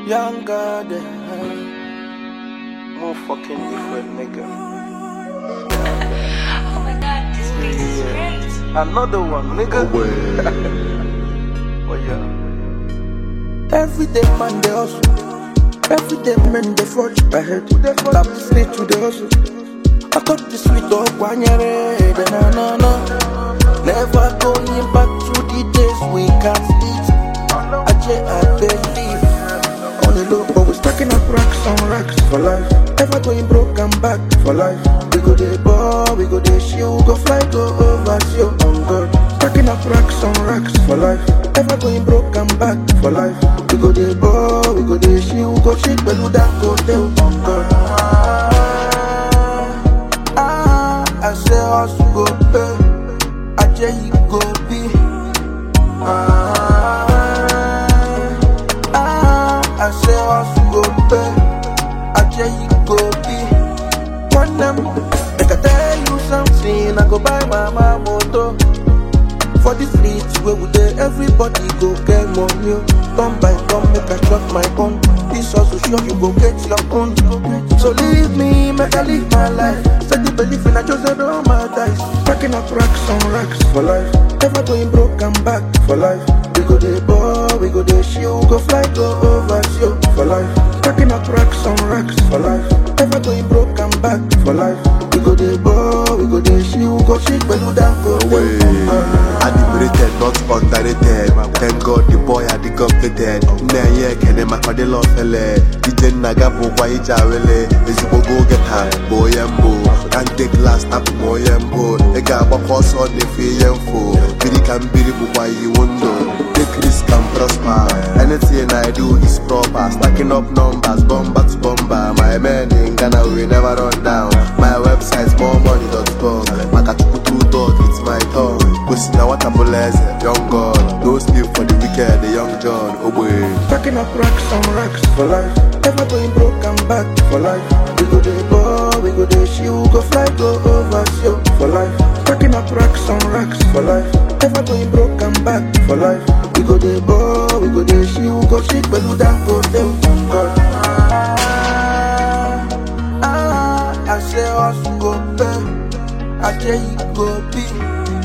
Younger than her. More fucking different, nigga. Oh my god, this beat is great. Another one, nigga. Oh yeah. Every day man they hustle. Every day man they forge ahead. Tap the street to the hustle. I cut the sweet up one year. Na. Never going back to the days we can't eat. I believe. On the low, always stacking up racks on racks for life. Ever going broke and back for life. We go the ball, we go the shield, go fly, go overseas on God. Stacking up racks on racks for life. Ever going broke and back for life. We go the ball, we go the shield, go shit, but that go tell on God. I say us go pay, I say you go be. I say us go pay, I say you go be. One them, make I tell you something, I go buy my motor. For the streets where we there, everybody go get money. Come by come, make I shut my gun. This also sure you go get your own. So leave me, make I live my life. Set the belief in I just don't my dice. Packing up racks on racks for life. Ever going broke and back for life. We go the ball, we go the shield, go fly, go overseas for life. Packing up racks on racks for life. Ever going broke and back for life. We go the ball, we go the shield, go shit, but you don't go away. Admired, not underrated. Thank God the boy had the completed. Nah, can I make the love fele? DJ Nagapo, why Jawele? Is go get her, boy and boo. Can't take last up, boy and boo. A gaba course on the fee and fool. Billy can be the boy you won't know. Take risk and prosper. Anything I do is proper. Stacking up numbers, bomber to bomber. My men in Ghana will never run down. My website's moremoney.com. Makatukutu dog, it's my tongue. Pussy now what a young God. No sleep for the wicked, the young John. Oh boy. Packing up racks on racks for life. Ever going broke and back for life. We go the ball, we go the shield, go fly, go overseas for life. Packing up racks on racks for life. Ever going broke and back for life. We go the ball, we go the shield, go shit, but you don't go there on God. I say us go pay, I say you go be.